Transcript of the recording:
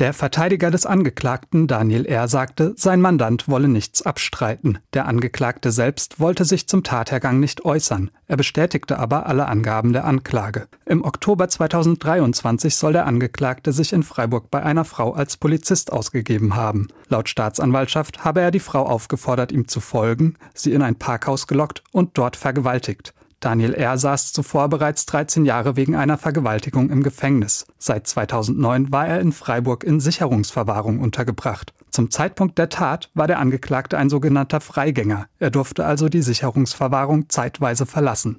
Der Verteidiger des Angeklagten, Daniel R., sagte, sein Mandant wolle nichts abstreiten. Der Angeklagte selbst wollte sich zum Tathergang nicht äußern. Er bestätigte aber alle Angaben der Anklage. Im Oktober 2023 soll der Angeklagte sich in Freiburg bei einer Frau als Polizist ausgegeben haben. Laut Staatsanwaltschaft habe er die Frau aufgefordert, ihm zu folgen, sie in ein Parkhaus gelockt und dort vergewaltigt. Daniel R. saß zuvor bereits 13 Jahre wegen einer Vergewaltigung im Gefängnis. Seit 2009 war er in Freiburg in Sicherungsverwahrung untergebracht. Zum Zeitpunkt der Tat war der Angeklagte ein sogenannter Freigänger. Er durfte also die Sicherungsverwahrung zeitweise verlassen.